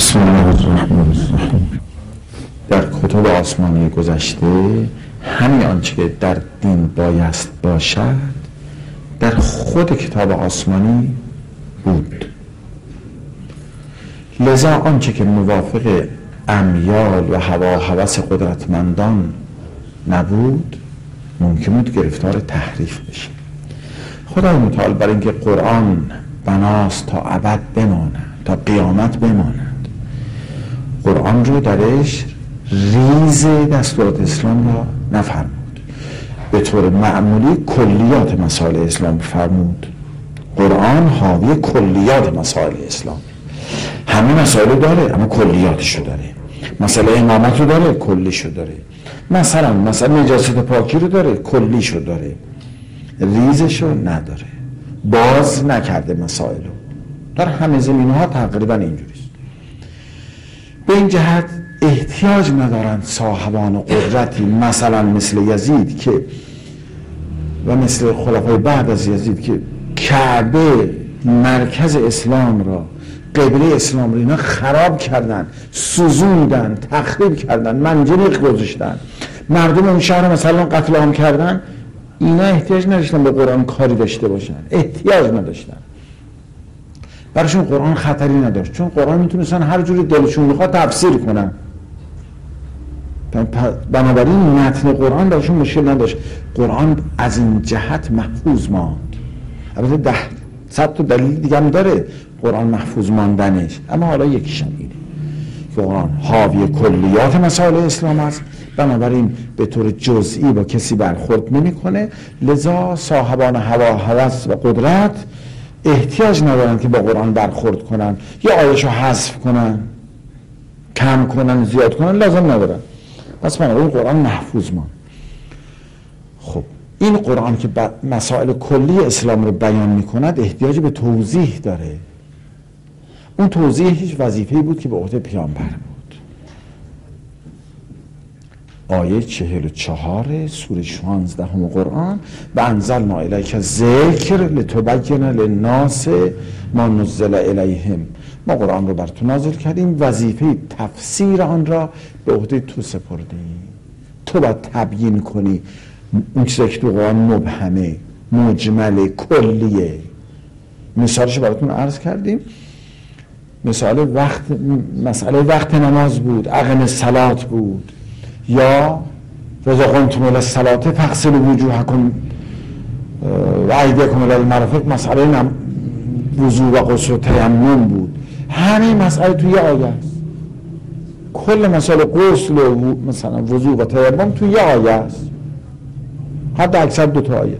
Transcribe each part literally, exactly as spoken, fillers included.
بسم الله الرحمن الرحیم. در کتب آسمانی گذشته همین آنچه که در دین بایست باشد در خود کتاب آسمانی بود، لذا آنچه که موافق امیال و هوا هوس قدرتمندان نبود ممکن بود گرفتار تحریف بشه. خدای متعال برای اینکه قرآن بناست تا ابد بماند، تا قیامت بماند، قرآن رو درش ریز دستورات اسلام را نفرمود، به طور معمولی کلیات مسائل اسلام فرمود. قرآن حاوی کلیات مسائل اسلام، همه مسائل داره اما کلیاتشو داره. مسئله امامت رو داره، کلیشو داره. مثلا مثلا نجاست پاکی رو داره، کلیشو داره، ریزشو نداره، باز نکرده مسائل رو. در همه زمینه ها تقریبا اینجوریست. به این جهت احتیاج ندارند صاحبان قدرتی مثلا مثل یزید که و مثل خلفای بعد از یزید که کعبه مرکز اسلام را، قبله اسلام را اینا خراب کردن، سوزوندن، تخریب کردن، منجنیق گذاشتن، مردم اون شهر مثلا قتل عام کردن. اینا احتیاج نداشتن به قرآن کاری داشته باشن، احتیاج نداشتن، براشون قرآن خطری نداشت، چون قرآن میتونستن هر جوری دلشون میخواد تفسیر کنن. بنابراین متن قرآن براشون مشکل نداشت. قرآن از این جهت محفوظ ماند. البته ده صد تا دلیل دیگه هم داره قرآن محفوظ ماندنش، اما حالا یکیشم اینه که قرآن حاوی کلیات مسائل اسلام است، بنابراین به طور جزئی با کسی برخورد نمیکنه. لذا صاحبان هوا هوس و قدرت احتیاج ندارن که با قرآن برخورد کنن، یا آیه‌شو حذف کنن، کم کنن، زیاد کنن، لازم ندارن. پس بنابراین قرآن محفوظ ماند. خب این قرآن که مسائل کلی اسلام رو بیان میکند احتیاج به توضیح داره. اون توضیح هیچ وظیفه‌ای بود که به عهده پیامبر بود. آیه چهل و چهار سوره شانزدهم قرآن: و انزلنا الیک ذکر لتبین للناس ما نزل الیهم. ما قرآن رو بر تو نازل کردیم، وظیفه تفسیر آن را به عهده تو سپردیم. تو باید تبیین کنی اون چیزی که تو قرآن مبهمه، مجمله، کلیه. مثالش براتون عرض کردیم. مثال وقت، مسئله وقت نماز بود، اقم الصلات بود، یا فاذا قمتم الی الصلاه فاغسلوا وجوهکم و ایدیکم الی المرافق، مسئله وضو و غسل و تیمم بود. همه مسئله توی یه آیه است. کل مسئله غسل و مثلا وضو و تیمم توی یه آیه است، حتی اکثر دو تا آیه.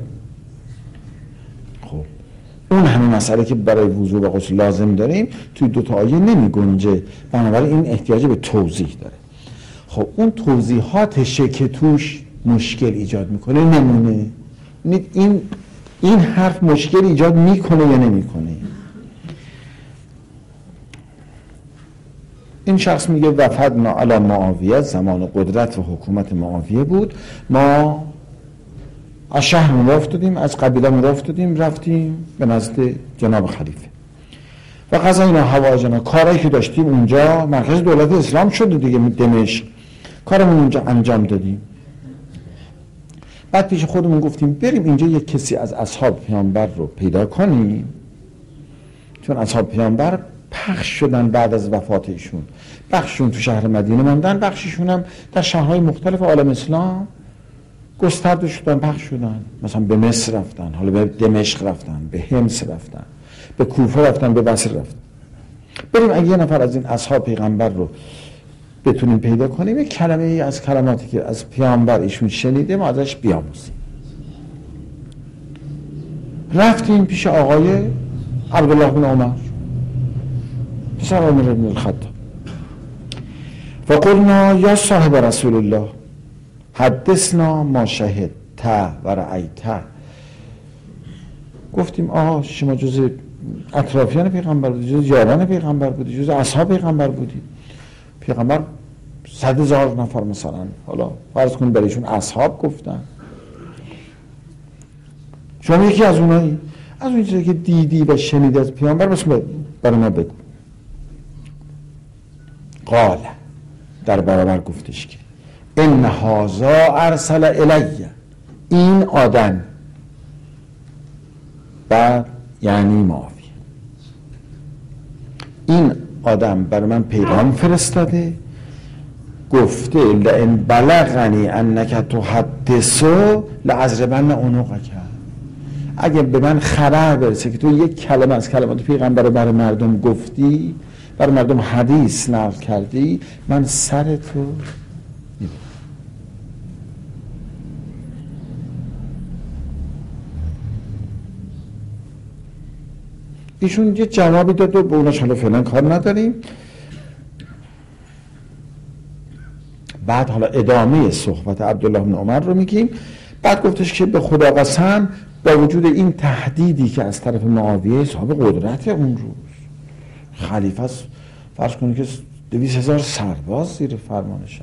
خب اون همه مسئله که برای وضو و غسل لازم داریم توی دو تا آیه نمی گنجه، بنابراین این احتیاج به توضیح داره. خب اون توضیحاتشه که توش مشکل ایجاد میکنه. نمونه این این حرف مشکل ایجاد میکنه یا نمیکنه. این شخص میگه وفدنا علی معاویه، زمان قدرت و حکومت معاویه بود، ما از شهرمون راه افتادیم، از قبیله‌مون راه افتادیم، رفتیم به نزد جناب خلیفه و قضاینا حوائجنا، کارایی که داشتیم اونجا مرکز دولت اسلام شده دیگه، دمشق، کارمون اونجا انجام دادیم. بعد پیش خودمون گفتیم بریم اینجا یک کسی از اصحاب پیامبر رو پیدا کنیم، چون اصحاب پیامبر پخش شدن بعد از وفات ایشون. بخششون تو شهر مدینه ماندن، بخششون هم در شهرهای مختلف عالم اسلام گسترده شدن، پخش شدن. مثلا به مصر رفتن، حالا به دمشق رفتن، به حمص رفتن، به کوفه رفتن، به بصره رفتن. بریم اگه یه نفر از این اصحاب پیغمبر رو بتونیم پیدا کنیم، یک کلمه ای از کلماتی که از پیامبر ایشون شنیده ما ازش بیاموزیم. رفتیم پیش آقای عبدالله بن عمر، پیش عمر بن الخطاب، و قلنا یا صاحب رسول الله حدثنا ما شهدت و رأیت. گفتیم آها شما جز اطرافیان پیغمبر بودید، جز یاران پیغمبر بودید، جز اصحاب پیغمبر بودید. پیغمبر صد هزار نفر مثلا، حالا فرض کنید برایشون اصحاب گفتن، شما یکی از اونایی، از اون چیزی که دیدی و شنیدی از پیغمبر بس برای ما بگو. قال در برابر گفتش که ان هذا ارسل الی، این آدم بعد یعنی معاویه، این آدم برای من پیغام فرستاده گفته لئن بلغنی انک تحدثو لأضربن عنقک، اگه به من خبر برسه که تو یک کلمه از کلمات پیغمبر برای مردم گفتی، برای مردم حدیث نقل کردی، من سر تو میبرم. ایشون یه جوابی داد و به اوناش حالا فعلا کار نداریم. بعد حالا ادامه صحبت عبدالله بن عمر رو میگیم. بعد گفتش که به خدا قسم با وجود این تهدیدی که از طرف معاویه صاحب قدرت اون روز خلیفه است، فرض کنید که دویست هزار سرباز زیر فرمانشن،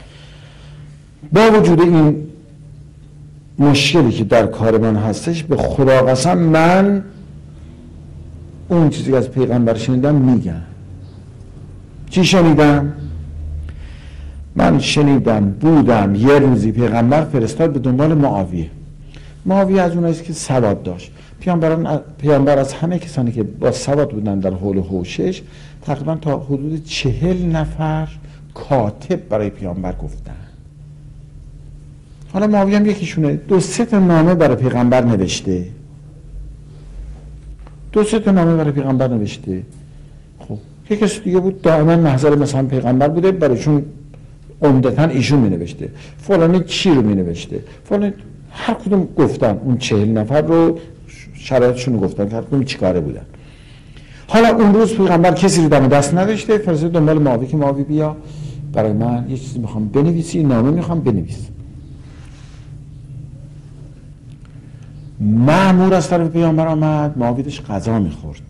با وجود این مشکلی که در کار من هستش، به خدا قسم من اون چیزی که از پیغمبر شنیدم میگم. چی شنیدم؟ من شنیدم بودم یه روزی پیغمبر فرستاد به دنبال معاویه. معاویه از اوناییست که سواد داشت. پیامبران پیامبر از همه کسانی که با سواد بودن در حول و حوشش تقریبا تا حدود چهل نفر کاتب برای پیامبر گفتن. حالا معاویه هم یکیشونه. دو سه تا نامه برای پیغمبر نوشته. دو سه تا نامه برای پیغمبر نوشته. خب یک کسی دیگه بود دائما محضر مثلا پیغمبر بوده، برایشون عمدتاً ایشون می نوشته، فلانی چی رو می نوشته، فلانی، هر کدوم گفتن اون چهل نفر رو شرایطشون رو گفتن که هر کدوم چی کاره بودن. حالا اون روز پیغمبر کسی رو دم دست نداشته، فرستاد دنبال معاویه که معاویه بیا برای من یه چیزی میخوام بنویسی، نامه میخوام بنویس. مأمور از طرف پیامبر آمد، معاویه داشت غذا میخورد،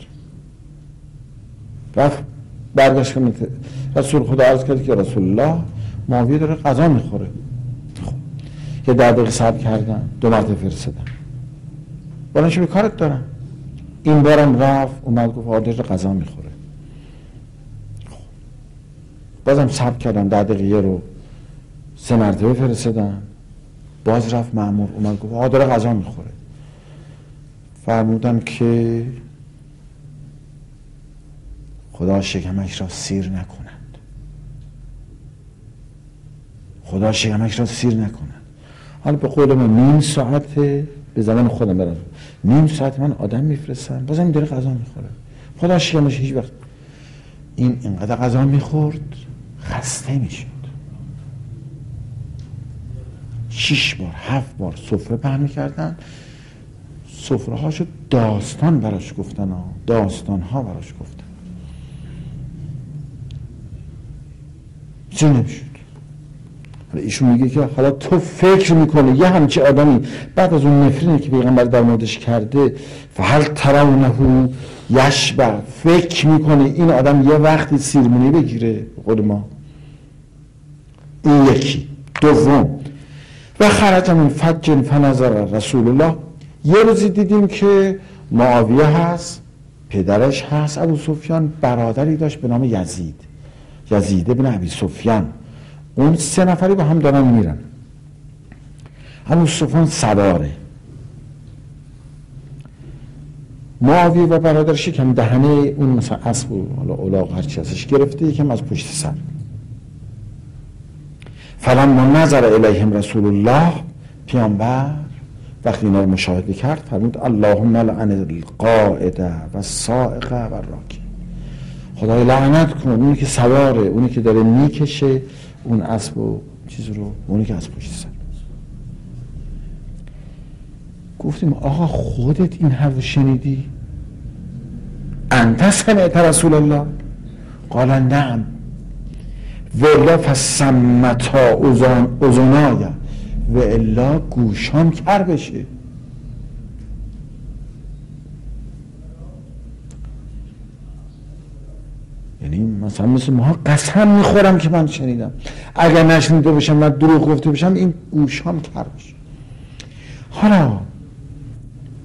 رفت برگشت که رسول خدا عرض کرد که رسول الله معاویه داره غذا میخوره. خب یه ده دقیقه صبر کردن، دو مرتبه فرستادن، بلند شو به کارت دارم. این بارم رفت اومد گفت آدر غذا میخوره. خب بازم صبر کردن، ده دقیقه رو سه مرتبه فرستادن، باز رفت مأمور اومد گفت آدر غذا میخوره. فرمودن که خدا شکمش را سیر نکند، خدا شکمش را سیر نکند. حالا به قول من نیم ساعت، به زمان خودم برم نیم ساعت من آدم میفرستم بازم این داره غذا میخوره. خدا شکمش هیچ وقت. این اینقدر غذا میخورد خسته میشد. شش بار هفت بار سفره پهن میکردن، سفره هاشو داستان براش گفتن ها. داستان ها براش گفتن، چی نمیشد. حالا ایشون میگه که حالا تو فکر میکنه یه همچه آدمی بعد از اون نفرینی که پیغمبر در موردش کرده فهل ترونه یشبع، فکر میکنه این آدم یه وقتی سیرمونی بگیره؟ قول ما این یکی. دوم و خرج من فج فنظر رسول الله، یه روزی دیدیم که معاویه هست، پدرش هست ابو سفیان، برادری داشت به نام یزید، یزید بن ابی سفیان. اون سه نفری با هم دارن میرن. ابو سفیان سواره، معاویه و برادرش یکم دهنه اون مثلا اسب و حالا الاغ هرچی ازش گرفته، یکم از پشت سر. فلما نظر الیهم رسول الله، پیامبر وقتی اینا رو مشاهده کرد فرمود اللهم لعن القائد و السائق و الراکب، خدای لعنت کن اونی که سواره، اونی که داره میکشه اون اسب و چیز رو، اونی که از پشت سر. گفتیم آقا خودت این حرف شنیدی؟ انت سمعت رسول الله؟ قال نعم ولا فسمتا اذنای و الا گوشام کر بشه. یعنی مثلا مثل ما قسم میخورم که من شنیدم، اگر نشنیده باشم من دروغ گفته باشم این گوشام کر بشه. حالا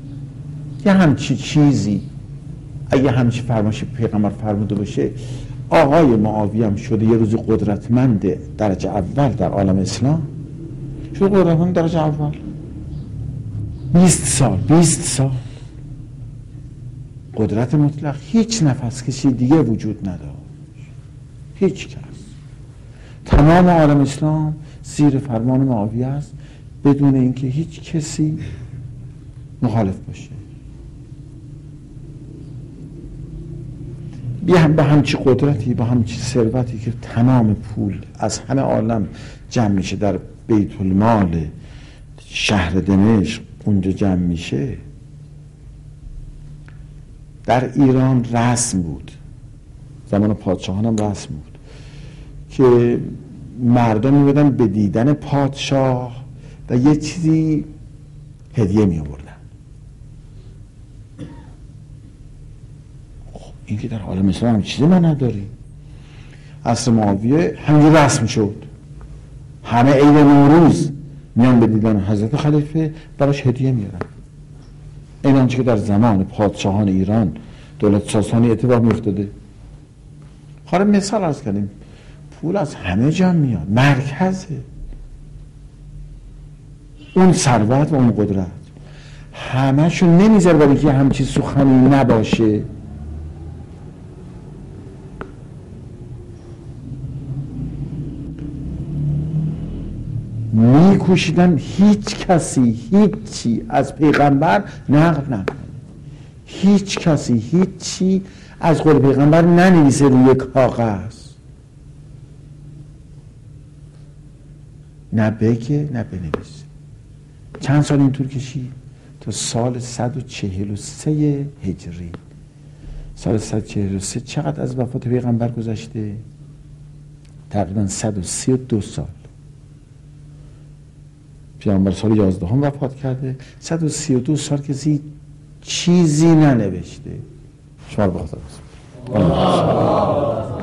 یه همچی چیزی اگه همچی فرمایش پیغمبر فرموده باشه، آقای معاویه هم شده یه روز قدرتمند درجه اول در عالم اسلام، شده قدرتمند درجه اول. بیست سال بیست سال قدرت مطلق، هیچ نفس کشی دیگه وجود نداشت، هیچ کس. تمام عالم اسلام زیر فرمان معاویه است بدون اینکه هیچ کسی مخالف باشه. بیا با همچی قدرتی، با همچی ثروتی که تمام پول از همه عالم جمع میشه در بیت المال شهر دمشق اونجا جمع میشه. در ایران رسم بود، زمان پادشاهان هم رسم بود که مردم میبودن به دیدن پادشاه و یه چیزی هدیه می آوردن. خب این که در عالم اسلام هم چیزی ما نداریم. عصر معاویه همین رسم شد، همه عید نوروز میان به دیدن حضرت خلیفه، براش هدیه میارن. این آنچه که در زمان پادشاهان ایران دولت ساسانی اتفاق میافتاده. خواهر مثال عرض کردیم، پول از همه جا میاد، مرکزه اون ثروت و اون قدرت همه‌شون نمیذاره برای که همچین سخنی نباشه. میکوشیدن هیچ کسی هیچی از پیغمبر نقل نکنه، هیچ کسی هیچی از قول پیغمبر ننویسه روی کاغذ، نه بگه نه بنویسه. چند سال اینطور کشید تا سال صد و چهل و سه هجری. سال صد و چهل و سه چقدر از وفات پیغمبر گذشته؟ تقریبا صد و سی و دو سال. پیامبر سال یازده هم وفات کرده، صد و سی و دو سال کسی چیزی ننوشته. شما رو بخدا